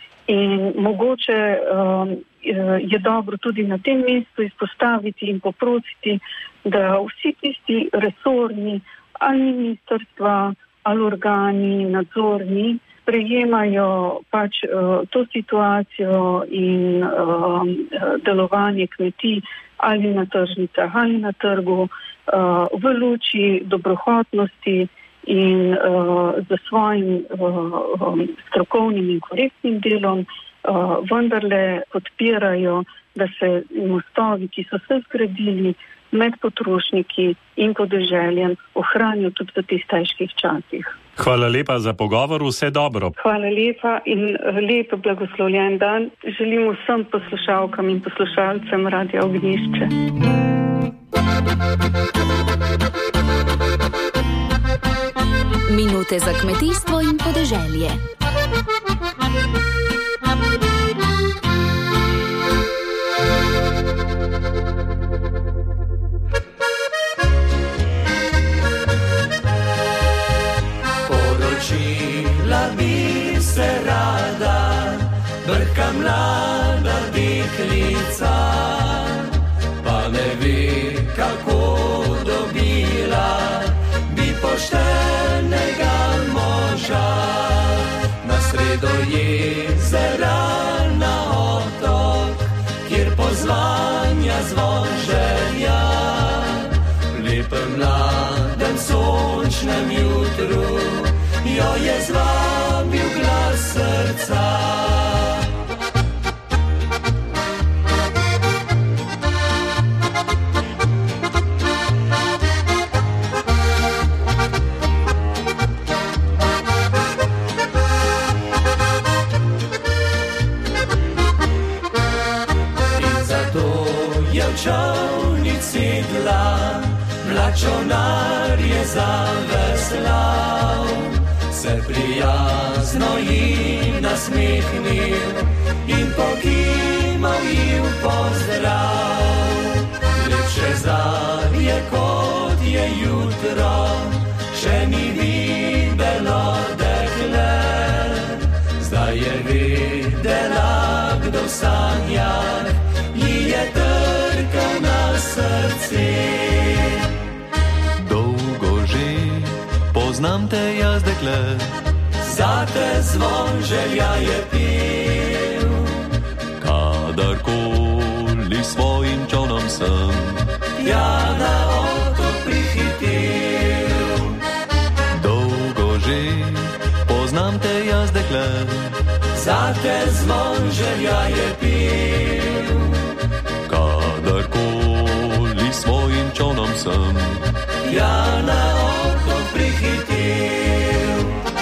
In mogoče um, je dobro tudi na tem mestu izpostaviti in poprositi, da vsi tisti resorni ali ministrstva ali organi, nadzorni sprejemajo pač uh, to situacijo in uh, delovanje kmetij ali na tržnicah ali na trgu uh, v luči dobrohotnosti in uh, za svojim uh, um, strokovnim in korektnim delom uh, vendarle podpirajo, da se mostovi, ki so se zgradili med potrošniki in podeželjem, ohranijo tudi v teh težkih časih. Hvala lepa za pogovor, vse dobro. Hvala lepa in lep blagoslovljen dan. Želim vsem poslušalkam in poslušalcem Radia Ognjišče. Minute za kmetijstvo in podeželje. Poročila bi se rada, brka mlada deklica, pa ne ve, kako dobila bi poštenega moža. Na sredo jezera na otok, kjer pozvanja zvon želja. V lepem mladem sončnem jutru jo je zvabil glas srca. polnic sedla, mlačonar je zaveslal, se prijazno jim nasmehnil in pokimal jim pozdrav. Lepše zarje kot je jutro, še ni videlo dekle, zdaj je videla, kdo v sanjah ji je trkal na srce. Dolgo že poznam te jaz, dekle, zate zvon želja je pil. Kadarkoli svojim čolnom sem, ja na otok prihitil. Dolgo že poznam te jaz, dekle, zate zvon želja je pil. Kadarkoli svojim čolnom sem, ja na otok prihitil.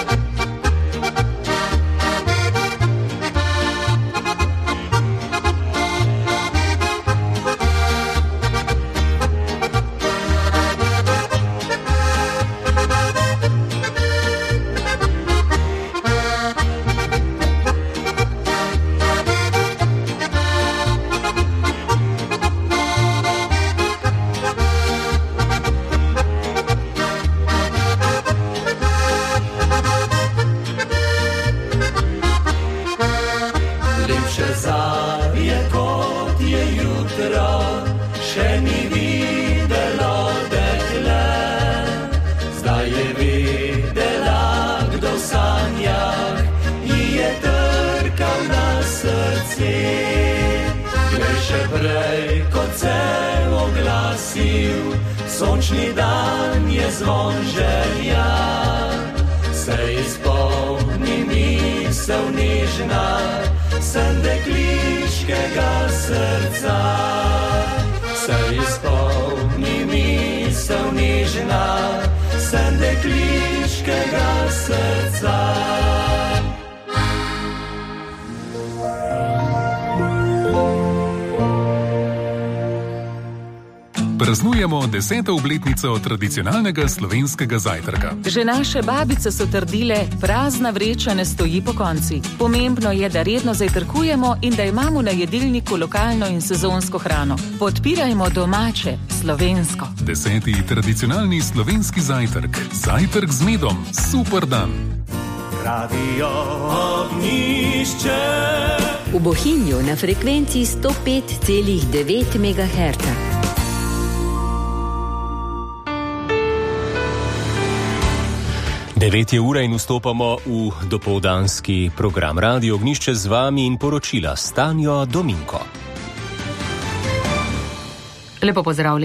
Sončni dan je zvon želja, se izpolni misel nežna, sem dekliškega srca. Se izpolni misel nežna, sem dekliškega srca. Praznujemo deseto obletnico tradicionalnega slovenskega zajtrka. Že naše babice so trdile, prazna vreča ne stoji pokonci. Pomembno je, da redno zajtrkujemo in da imamo na jedilniku lokalno in sezonsko hrano. Podpirajmo domače, slovensko. Deseti tradicionalni slovenski zajtrk. Zajtrk z medom. Super dan. Radio Ognjišče. V Bohinju na frekvenci sto pet celih devet megaherca. devet je ura in vstopamo v dopoldanski program Radio Ognjišče z vami in poročila s Tanjo Dominko. Lepo pozdravljeni.